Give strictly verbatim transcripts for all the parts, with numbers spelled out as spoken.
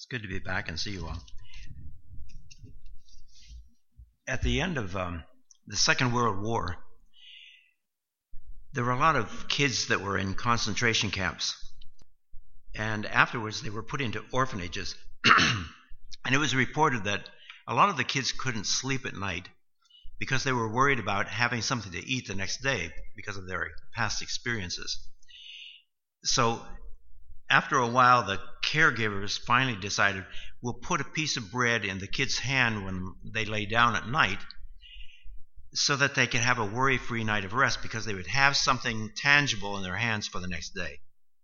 It's good to be back and see you all. At the end of um, the Second World War, there were a lot of kids that were in concentration camps. And afterwards, they were put into orphanages. And it was reported that a lot of the kids couldn't sleep at night because they were worried about having something to eat the next day because of their past experiences. So after a while, the caregivers finally decided, we'll put a piece of bread in the kid's hand when they lay down at night so that they could have a worry-free night of rest, because they would have something tangible in their hands for the next day.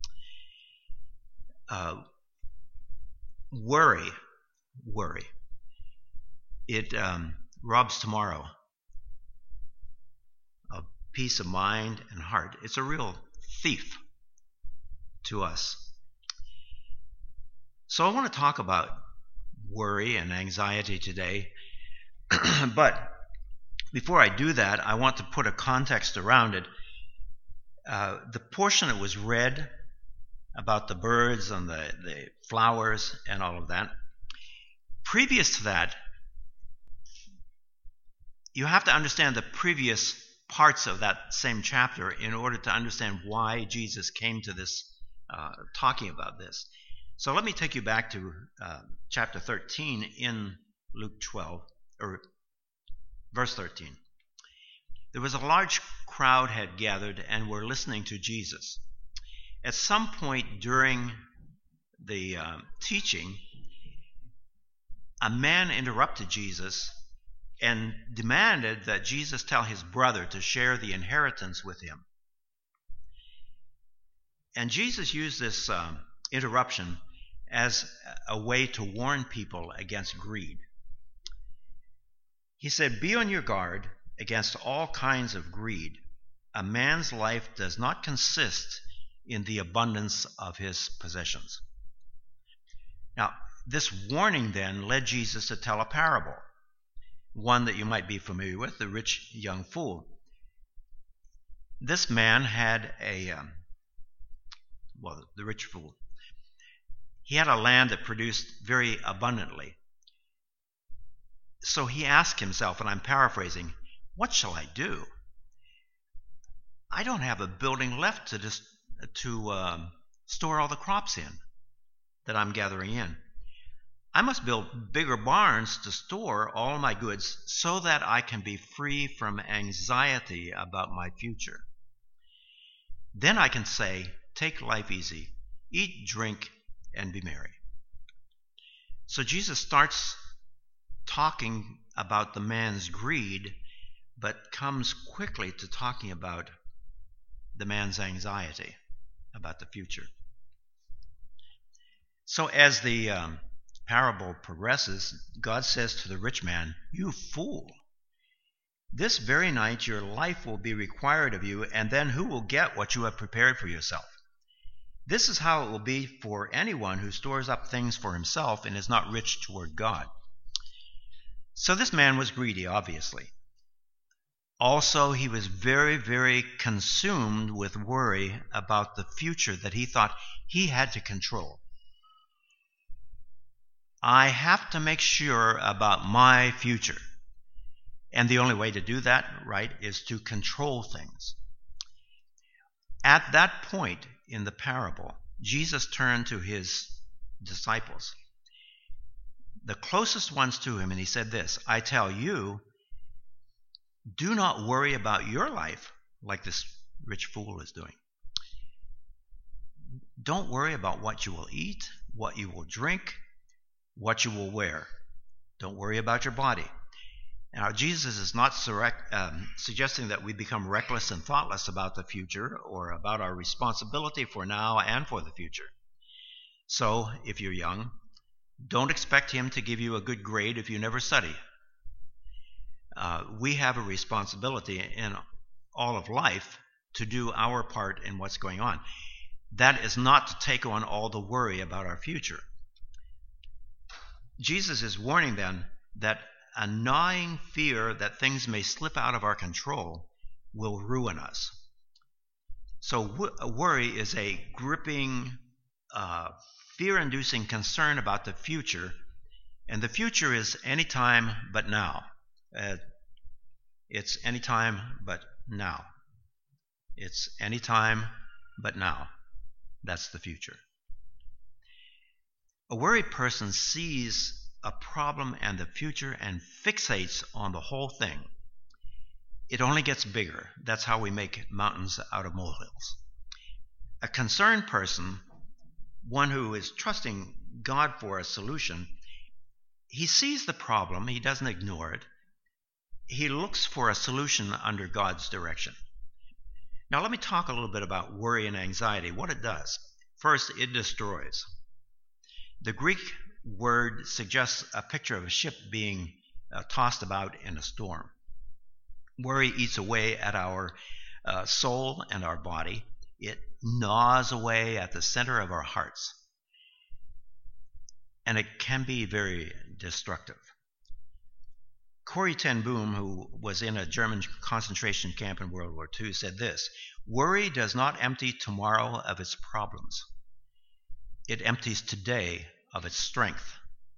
Uh, worry, worry. It um, robs tomorrow of peace of mind and heart. It's a real thief to us. So I want to talk about worry and anxiety today. But before I do that, I want to put a context around it. Uh, the portion that was read about the birds and the, the flowers and all of that, previous to that, you have to understand the previous parts of that same chapter in order to understand why Jesus came to this, uh, talking about this. So let me take you back to uh, chapter thirteen in Luke twelve, or verse thirteen. There was a large crowd had gathered and were listening to Jesus. At some point during the uh, teaching, a man interrupted Jesus and demanded that Jesus tell his brother to share the inheritance with him. And Jesus used this um, interruption as a way to warn people against greed. He said, "Be on your guard against all kinds of greed. A man's life does not consist in the abundance of his possessions." Now, this warning then led Jesus to tell a parable, one that you might be familiar with, the rich young fool. This man had a, um, well, the rich fool. He had a land that produced very abundantly. So he asked himself, and I'm paraphrasing, what shall I do? I don't have a building left to just to um, store all the crops in that I'm gathering in. I must build bigger barns to store all my goods so that I can be free from anxiety about my future. Then I can say, take life easy, eat, drink, and be merry. So Jesus starts talking about the man's greed, but comes quickly to talking about the man's anxiety about the future. So as the um, parable progresses, God says to the rich man, "You fool, this very night your life will be required of you, and then who will get what you have prepared for yourself? This is how it will be for anyone who stores up things for himself and is not rich toward God." So this man was greedy, obviously. Also, he was very, very consumed with worry about the future that he thought he had to control. I have to make sure about my future. And the only way to do that, right, is to control things. At that point in the parable, Jesus turned to his disciples, the closest ones to him, and he said this, "I tell you, do not worry about your life like this rich fool is doing. Don't worry about what you will eat, what you will drink, what you will wear. Don't worry about your body." Now, Jesus is not surrect, um, suggesting that we become reckless and thoughtless about the future or about our responsibility for now and for the future. So, if you're young, don't expect him to give you a good grade if you never study. Uh, we have a responsibility in all of life to do our part in what's going on. That is not to take on all the worry about our future. Jesus is warning them that a gnawing fear that things may slip out of our control will ruin us. So w- worry is a gripping uh, fear-inducing concern about the future, and the future is any time but now. Uh, it's any time but now. It's any time but now. That's the future. A worried person sees a problem and the future and fixates on the whole thing. It only gets bigger. That's how we make mountains out of molehills. A concerned person, one who is trusting God for a solution, he sees the problem, he doesn't ignore it. He looks for a solution under God's direction. Now let me talk a little bit about worry and anxiety, what it does. First, it destroys. The Greek word suggests a picture of a ship being uh, tossed about in a storm. Worry eats away at our uh, soul and our body. It gnaws away at the center of our hearts. And it can be very destructive. Corrie ten Boom, who was in a German concentration camp in World War Two, said this: "Worry does not empty tomorrow of its problems. It empties today of its strength."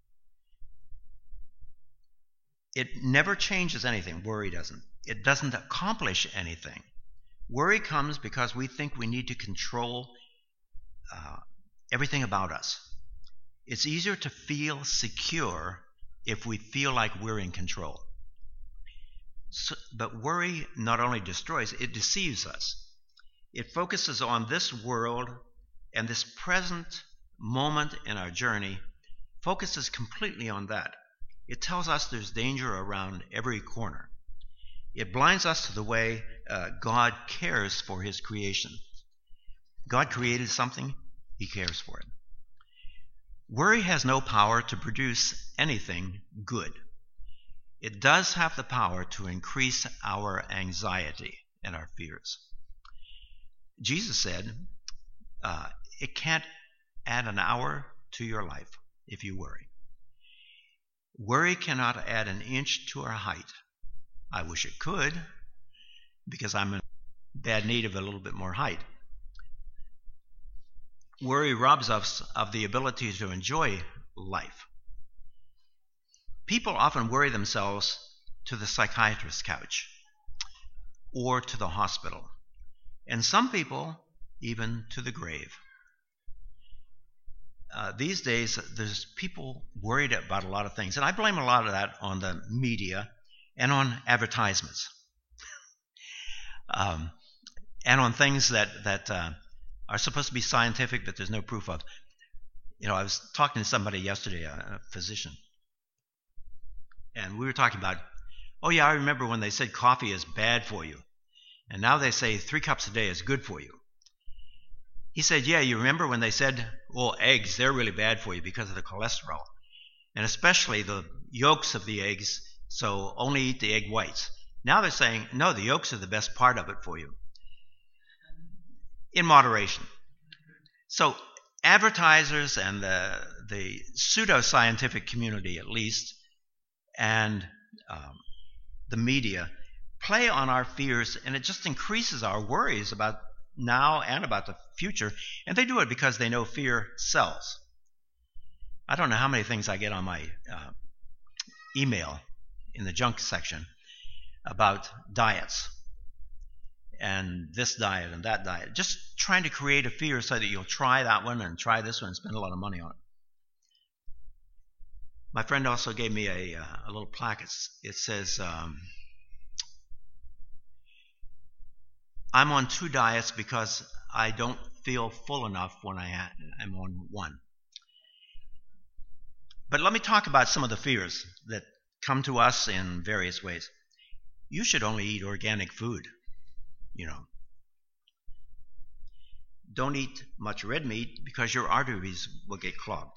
It never changes anything. Worry doesn't. It doesn't accomplish anything. Worry comes because we think we need to control uh, everything about us. It's easier to feel secure if we feel like we're in control. So, but worry not only destroys, it deceives us. It focuses on this world and this present moment in our journey, focuses completely on that. It tells us there's danger around every corner. It blinds us to the way uh, God cares for his creation. God created something, he cares for it. Worry has no power to produce anything good. It does have the power to increase our anxiety and our fears. Jesus said, uh, it can't add an hour to your life if you worry. Worry cannot add an inch to our height. I wish it could, because I'm in bad need of a little bit more height. Worry robs us of the ability to enjoy life. People often worry themselves to the psychiatrist's couch or to the hospital, and some people even to the grave. Uh, these days, there's people worried about a lot of things, and I blame a lot of that on the media and on advertisements, um, and on things that that uh, are supposed to be scientific, but there's no proof of. You know, I was talking to somebody yesterday, a, a physician, and we were talking about, oh yeah, I remember when they said coffee is bad for you, and now they say three cups a day is good for you. He said, yeah, you remember when they said, well, eggs, they're really bad for you because of the cholesterol, and especially the yolks of the eggs, so only eat the egg whites. Now they're saying, no, the yolks are the best part of it for you, in moderation. So advertisers and the, the pseudo-scientific community, at least, and um, the media play on our fears, and it just increases our worries about now and about the future, and they do it because they know fear sells. I don't know how many things I get on my uh, email in the junk section about diets and this diet and that diet, just trying to create a fear so that you'll try that one and try this one and spend a lot of money on it. My friend also gave me a, uh, a little plaque. It's, it says, um, I'm on two diets because I don't feel full enough when I ha- I'm on one. But let me talk about some of the fears that come to us in various ways. You should only eat organic food, you know. Don't eat much red meat because your arteries will get clogged.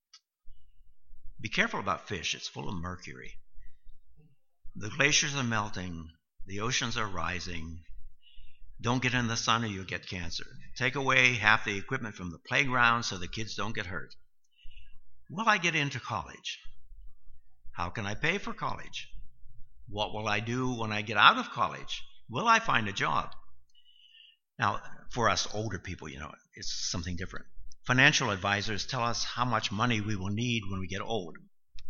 Be careful about fish. It's full of mercury. The glaciers are melting. The oceans are rising. Don't get in the sun or you'll get cancer. Take away half the equipment from the playground so the kids don't get hurt. Will I get into college? How can I pay for college? What will I do when I get out of college? Will I find a job? Now, for us older people, you know, it's something different. financial advisors tell us how much money we will need when we get old.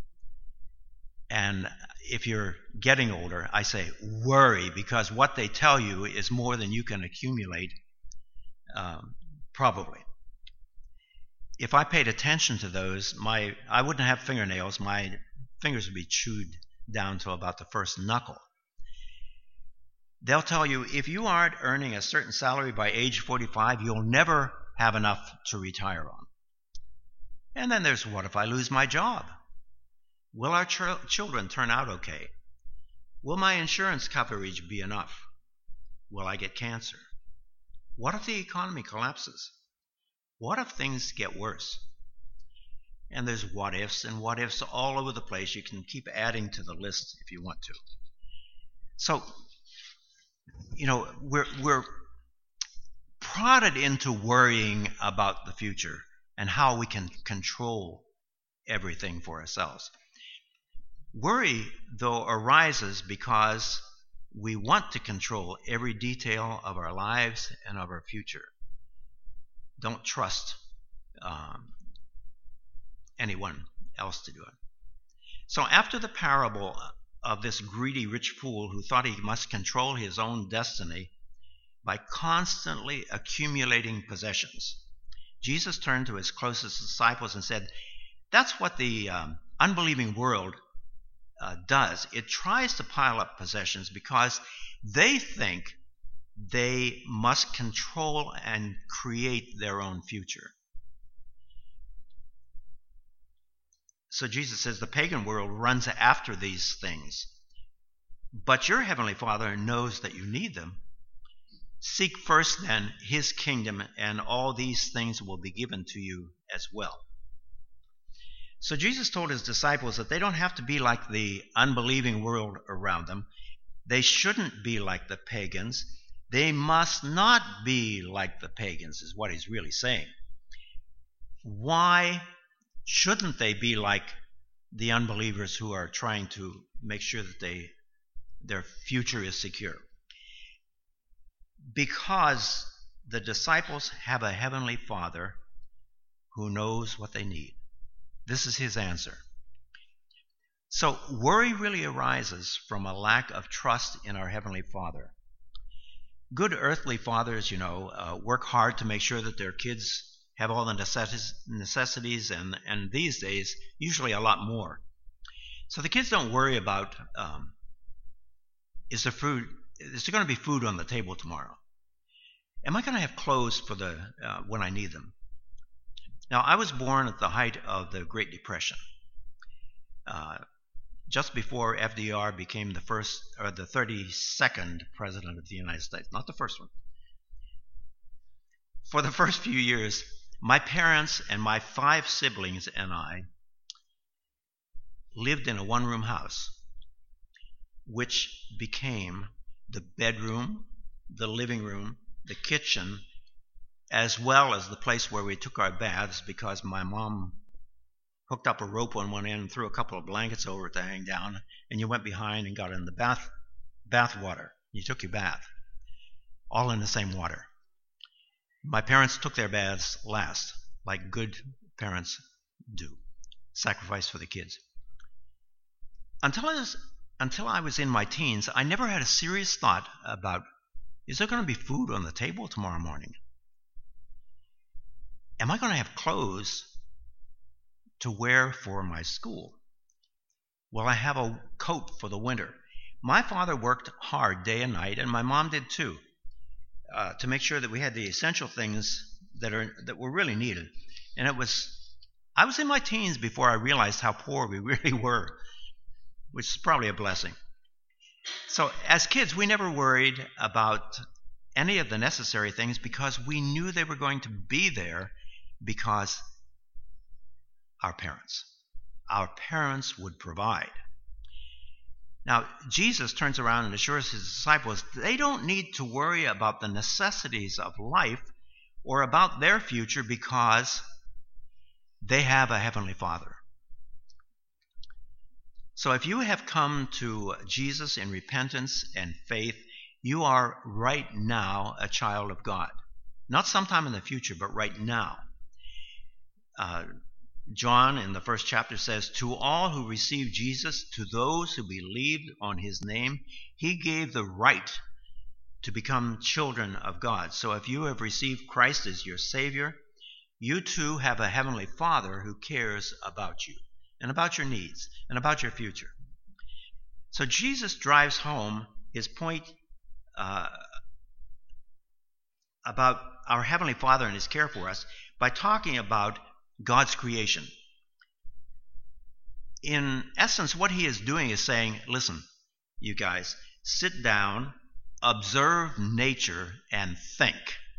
And if you're getting older, I say worry, because what they tell you is more than you can accumulate, um, probably. If I paid attention to those, my I wouldn't have fingernails. My fingers would be chewed down to about the first knuckle. They'll tell you if you aren't earning a certain salary by age forty-five, you'll never have enough to retire on. And then there's, what if I lose my job? Will our ch- children turn out okay? Will my insurance coverage be enough? Will I get cancer? What if the economy collapses? What if things get worse? And there's what ifs and what ifs all over the place. You can keep adding to the list if you want to. So, you know, we're we're prodded into worrying about the future and how we can control everything for ourselves. Worry, though, arises because we want to control every detail of our lives and of our future. Don't trust um, anyone else to do it. So after the parable of this greedy rich fool who thought he must control his own destiny by constantly accumulating possessions, Jesus turned to his closest disciples and said, that's what the um, unbelieving world uh, does. It tries to pile up possessions because they think they must control and create their own future. So Jesus says the pagan world runs after these things. But your heavenly Father knows that you need them. Seek first then his kingdom, and all these things will be given to you as well. So Jesus told his disciples that they don't have to be like the unbelieving world around them. They shouldn't be like the pagans. They must not be like the pagans, is what he's really saying. Why shouldn't they be like the unbelievers who are trying to make sure that they their future is secure? Because the disciples have a heavenly Father who knows what they need. This is his answer. So worry really arises from a lack of trust in our heavenly Father. Good earthly fathers, you know, uh, work hard to make sure that their kids have all the necessities, and, and these days, usually a lot more. So the kids don't worry about, um, is there food, is there going to be food on the table tomorrow? Am I going to have clothes for the uh, when I need them? Now, I was born at the height of the Great Depression, uh, just before F D R became the first, or the thirty-second president of the United States, not the first one. For the first few years, my parents and my five siblings and I lived in a one-room house, which became the bedroom, the living room, the kitchen, as well as the place where we took our baths, because my mom hooked up a rope on one end and threw a couple of blankets over it to hang down, and you went behind and got in the bath bath water. You took your bath, all in the same water. My parents took their baths last, like good parents do. Sacrifice for the kids. Until I was, until I was in my teens, I never had a serious thought about, is there going to be food on the table tomorrow morning? Am I going to have clothes to wear for my school? Will I have a coat for the winter? My father worked hard day and night, and my mom did too, uh, to make sure that we had the essential things that are that were really needed. And it was, I was in my teens before I realized how poor we really were, which is probably a blessing. So as kids, we never worried about any of the necessary things because we knew they were going to be there because our parents, our parents would provide. Now, Jesus turns around and assures his disciples they don't need to worry about the necessities of life or about their future because they have a heavenly Father. So if you have come to Jesus in repentance and faith, you are right now a child of God. Not sometime in the future, but right now. uh, John in the first chapter says, to all who received Jesus, to those who believed on his name, he gave the right to become children of God. So if you have received Christ as your Savior, you too have a heavenly Father who cares about you and about your needs and about your future. So Jesus drives home his point uh, about our heavenly Father and his care for us by talking about God's creation. In essence, what he is doing is saying, listen, you guys, sit down, observe nature, and think.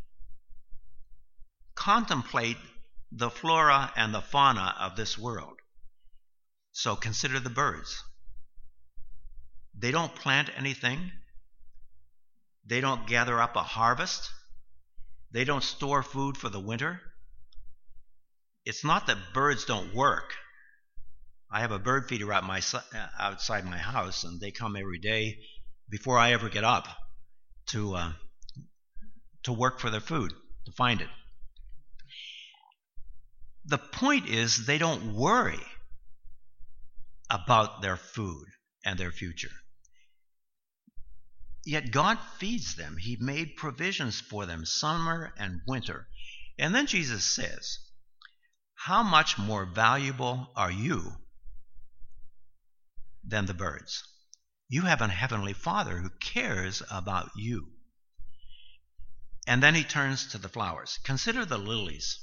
Contemplate the flora and the fauna of this world. So consider the birds. They don't plant anything. They don't gather up a harvest. They don't store food for the winter. It's not that birds don't work. I have a bird feeder out my, outside my house, and they come every day before I ever get up to uh, to work for their food, to find it. The point is, they don't worry about their food and their future. Yet God feeds them. He made provisions for them, summer and winter. And then Jesus says, how much more valuable are you than the birds? You have a heavenly Father who cares about you. And then he turns to the flowers. Consider the lilies.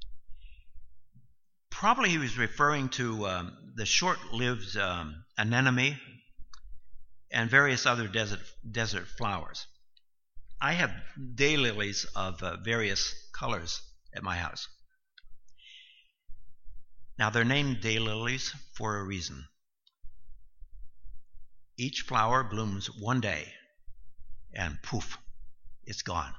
Probably he was referring to um, the short-lived um, anemone and various other desert desert flowers. I have daylilies of uh, various colors at my house. Now, they're named daylilies for a reason. Each flower blooms one day, and poof, it's gone.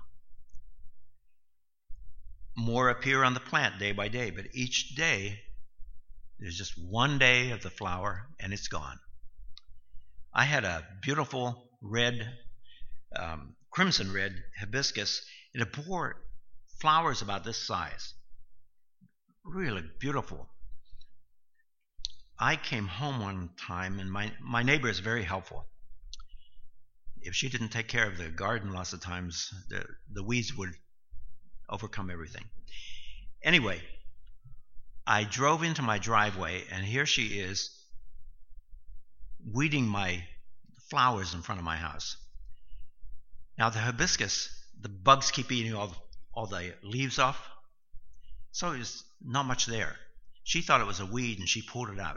More appear on the plant day by day, but each day, there's just one day of the flower, and it's gone. I had a beautiful red, um, crimson red hibiscus, and it bore flowers about this size. Really beautiful. I came home one time, and my, my neighbor is very helpful. If she didn't take care of the garden lots of times, the, the weeds would overcome everything. Anyway, I drove into my driveway, and here she is weeding my flowers in front of my house. Now the hibiscus, the bugs keep eating all the, all the leaves off, so there's not much there. She thought it was a weed, and she pulled it out.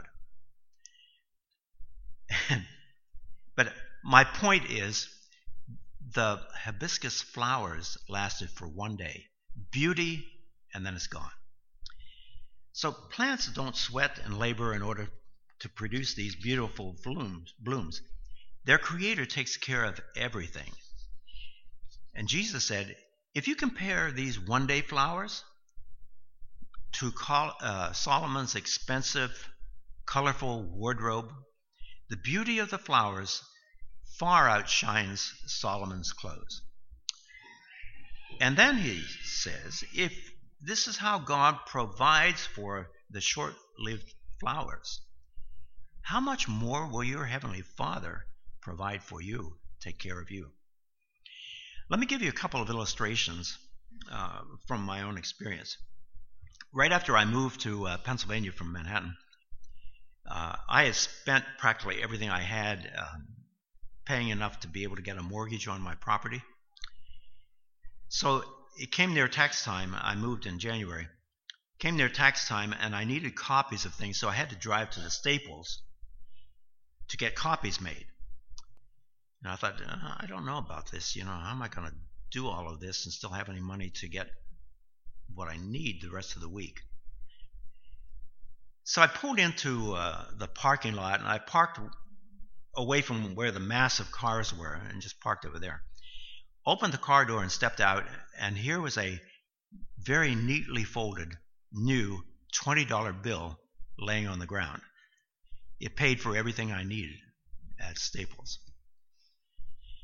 But my point is, the hibiscus flowers lasted for one day. Beauty, and then it's gone. So plants don't sweat and labor in order to produce these beautiful blooms. blooms. Their Creator takes care of everything. And Jesus said, if you compare these one-day flowers to uh, Solomon's expensive, colorful wardrobe, the beauty of the flowers far outshines Solomon's clothes. And then he says, if this is how God provides for the short-lived flowers, how much more will your heavenly Father provide for you, take care of you? Let me give you a couple of illustrations uh, from my own experience. Right after I moved to uh, Pennsylvania from Manhattan, uh, I had spent practically everything I had uh, paying enough to be able to get a mortgage on my property. So it came near tax time. I moved in January. Came near tax time, and I needed copies of things, so I had to drive to the Staples to get copies made. And I thought, I don't know about this. You know, how am I going to do all of this and still have any money to get what I need the rest of the week? So I pulled into uh, the parking lot, and I parked away from where the massive cars were and just parked over there. Opened the car door and stepped out, and here was a very neatly folded, new twenty dollar bill laying on the ground. It paid for everything I needed at Staples.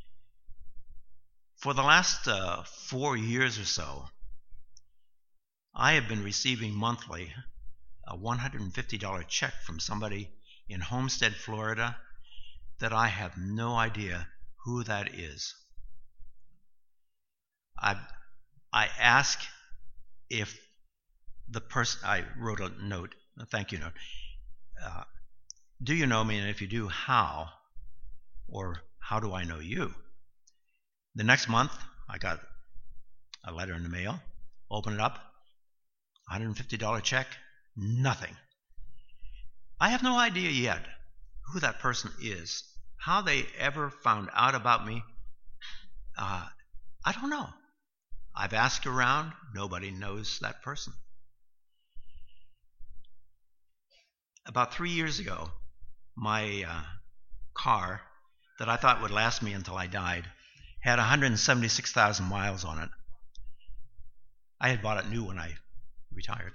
For the last uh, four years or so, I have been receiving monthly a one hundred fifty dollars check from somebody in Homestead, Florida, that I have no idea who that is. I I ask if the person, I wrote a note, a thank you note. Uh, do you know me? And if you do, how? Or how do I know you? The next month, I got a letter in the mail. Open it up. one hundred fifty dollars check. Nothing. I have no idea yet who that person is. How they ever found out about me, uh, I don't know. I've asked around. Nobody knows that person. About three years ago, my uh, car that I thought would last me until I died had one hundred seventy-six thousand miles on it. I had bought it new when I retired.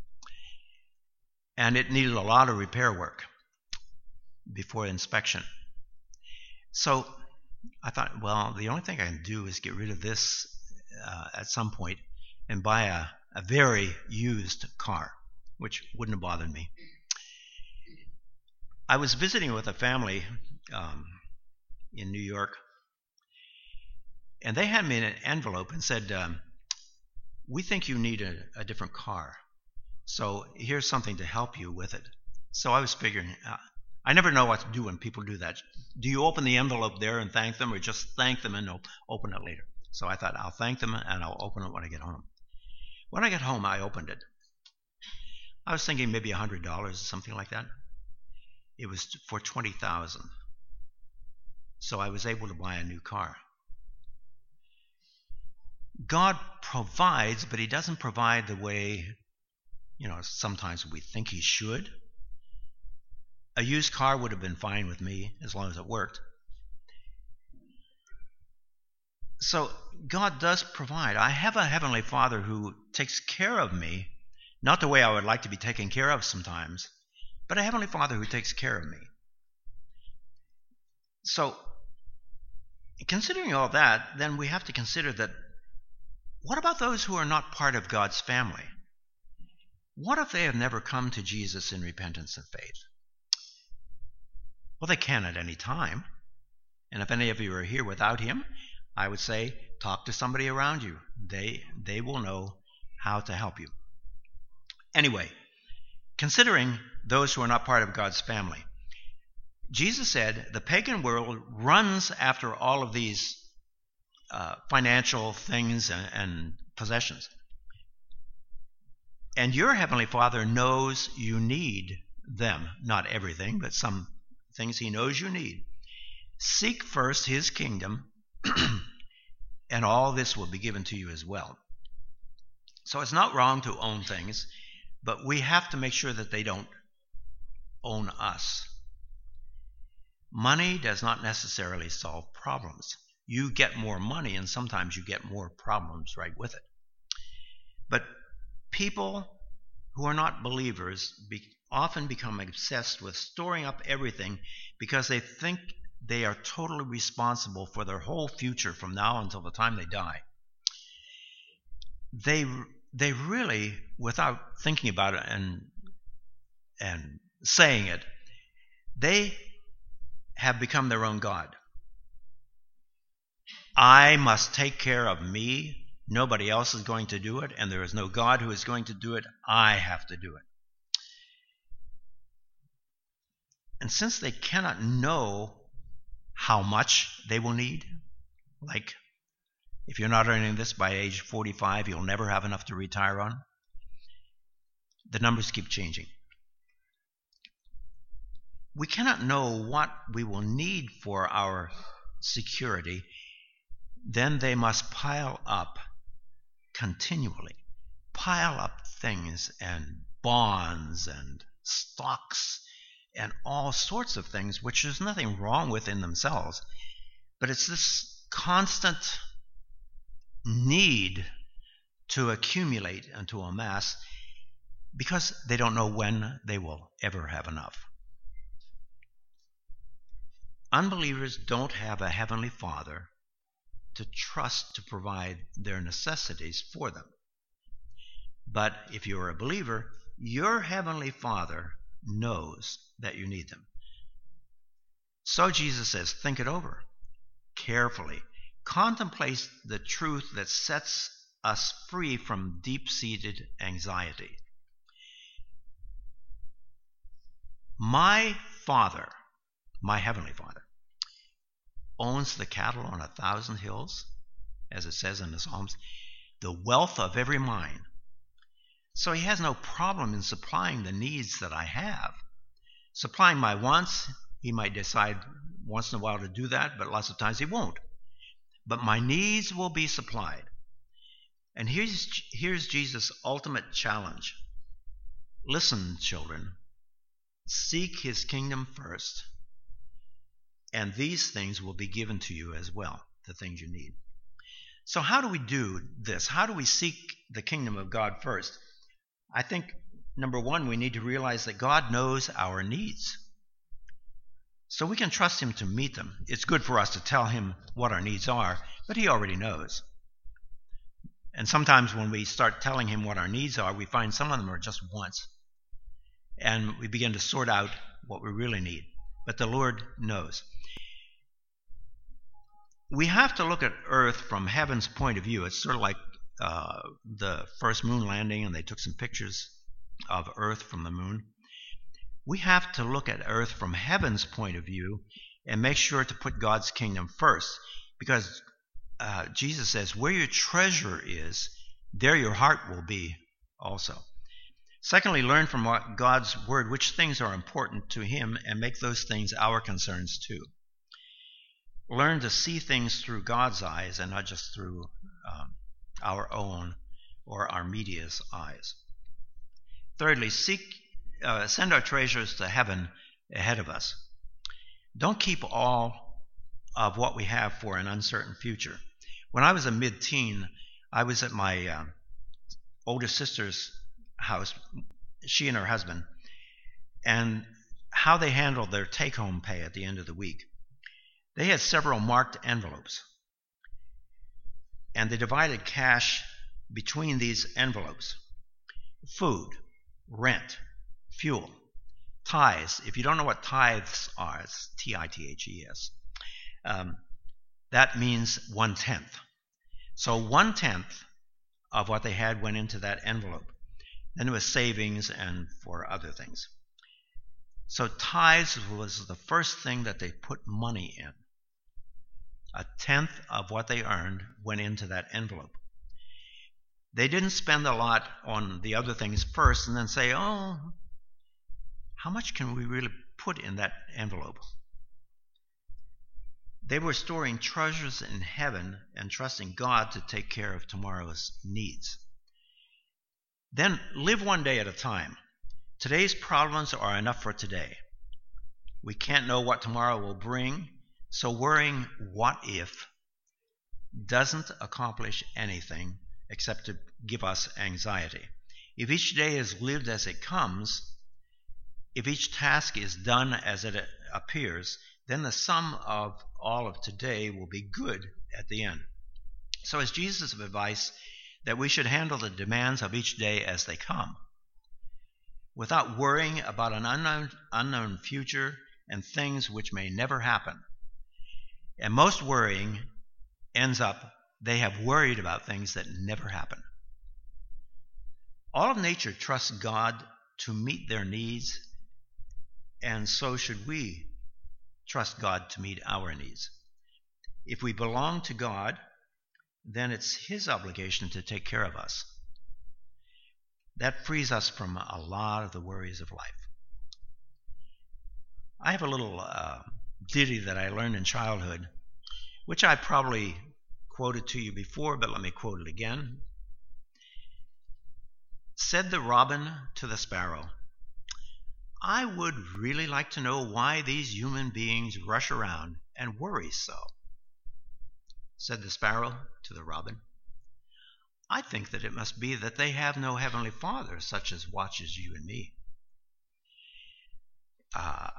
And it needed a lot of repair work before inspection. So I thought, well, the only thing I can do is get rid of this uh, at some point and buy a, a very used car, which wouldn't have bothered me. I was visiting with a family um, in New York, and they had me an envelope and said, um, we think you need a, a different car, so here's something to help you with it. So I was figuring, uh, I never know what to do when people do that. Do you open the envelope there and thank them, or just thank them and they'll open it later? So I thought, I'll thank them and I'll open it when I get home. When I got home, I opened it. I was thinking maybe one hundred dollars, something like that. It was for twenty thousand dollars. So I was able to buy a new car. God provides, but He doesn't provide the way, you know, sometimes we think He should. A used car would have been fine with me as long as it worked. So God does provide. I have a Heavenly Father who takes care of me, not the way I would like to be taken care of sometimes, but a Heavenly Father who takes care of me. So, considering all that, then we have to consider that, what about those who are not part of God's family? What if they have never come to Jesus in repentance and faith? Well, they can at any time. And if any of you are here without Him, I would say, talk to somebody around you. They, they will know how to help you. Anyway, considering those who are not part of God's family, Jesus said the pagan world runs after all of these uh, financial things and, and possessions. And your Heavenly Father knows you need them. Not everything, but some things He knows you need. Seek first His kingdom, and all this will be given to you as well. So it's not wrong to own things, but we have to make sure that they don't own us. Money does not necessarily solve problems. You get more money, and sometimes you get more problems right with it. But people who are not believers be, often become obsessed with storing up everything because they think they are totally responsible for their whole future from now until the time they die. They they really, without thinking about it and and saying it, they have become their own God. I must take care of me. Nobody else is going to do it, and there is no God who is going to do it. I have to do it. And since they cannot know how much they will need, like if you're not earning this by age forty-five, you'll never have enough to retire on, the numbers keep changing. We cannot know what we will need for our security. Then they must pile up continually. Pile up things and bonds and stocks and all sorts of things, which there's nothing wrong with in themselves. But it's this constant need to accumulate and to amass because they don't know when they will ever have enough. Unbelievers don't have a Heavenly Father to trust to provide their necessities for them. But if you're a believer, your heavenly Father knows that you need them. So Jesus says, think it over carefully. Contemplate the truth that sets us free from deep-seated anxiety. My Father, my heavenly Father, owns the cattle on a thousand hills, as it says in the Psalms, the wealth of every mine. So he has no problem in supplying the needs that I have. Supplying my wants, he might decide once in a while to do that, but lots of times he won't. But my needs will be supplied. And here's, here's Jesus' ultimate challenge. Listen, children, seek his kingdom first, and these things will be given to you as well, the things you need. So how do we do this? How do we seek the kingdom of God first? I think, number one, we need to realize that God knows our needs. So we can trust him to meet them. It's good for us to tell him what our needs are, but he already knows. And sometimes when we start telling him what our needs are, we find some of them are just wants. And we begin to sort out what we really need. But the Lord knows. We have to look at earth from heaven's point of view. It's sort of like uh, the first moon landing, and they took some pictures of earth from the moon. We have to look at earth from heaven's point of view and make sure to put God's kingdom first. Because uh, Jesus says, where your treasure is, there your heart will be also. Secondly, learn from what God's word which things are important to him and make those things our concerns too. Learn to see things through God's eyes and not just through um, our own or our media's eyes. Thirdly, seek, uh, send our treasures to heaven ahead of us. Don't keep all of what we have for an uncertain future. When I was a mid-teen, I was at my uh, older sister's house, she and her husband, and how they handled their take-home pay at the end of the week. They had several marked envelopes, and they divided cash between these envelopes. Food, rent, fuel, tithes. If you don't know what tithes are, it's T I T H E S. Um, that means one-tenth. So one-tenth of what they had went into that envelope. Then it was savings and for other things. So tithes was the first thing that they put money in. A tenth of what they earned went into that envelope. They didn't spend a lot on the other things first and then say, oh, how much can we really put in that envelope? They were storing treasures in heaven and trusting God to take care of tomorrow's needs. Then live one day at a time. Today's problems are enough for today. We can't know what tomorrow will bring, so worrying what if doesn't accomplish anything except to give us anxiety. If each day is lived as it comes, if each task is done as it appears, then the sum of all of today will be good at the end. So it's Jesus' advice that we should handle the demands of each day as they come, without worrying about an unknown, unknown future and things which may never happen. And most worrying ends up, they have worried about things that never happen. All of nature trusts God to meet their needs, and so should we trust God to meet our needs. If we belong to God, then it's his obligation to take care of us. That frees us from a lot of the worries of life. I have a little uh, ditty that I learned in childhood, which I probably quoted to you before, but let me quote it again. Said the robin to the sparrow, I would really like to know why these human beings rush around and worry so. Said the sparrow to the robin, I think that it must be that they have no heavenly Father such as watches you and me. Uh,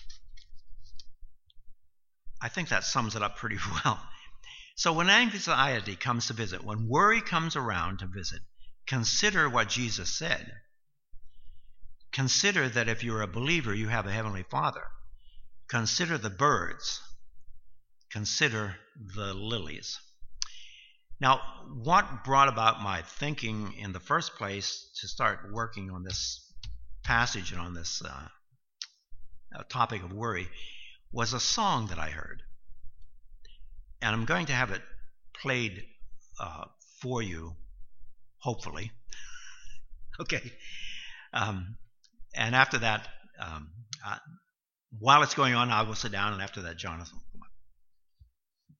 I think that sums it up pretty well. So when anxiety comes to visit, when worry comes around to visit, consider what Jesus said. Consider that if you're a believer, you have a heavenly Father. Consider the birds. Consider the lilies. Now, what brought about my thinking in the first place to start working on this passage and on this uh, topic of worry was a song that I heard. And I'm going to have it played uh, for you, hopefully. Okay. Um, and after that, um, uh, while it's going on, I will sit down, and after that, Jonathan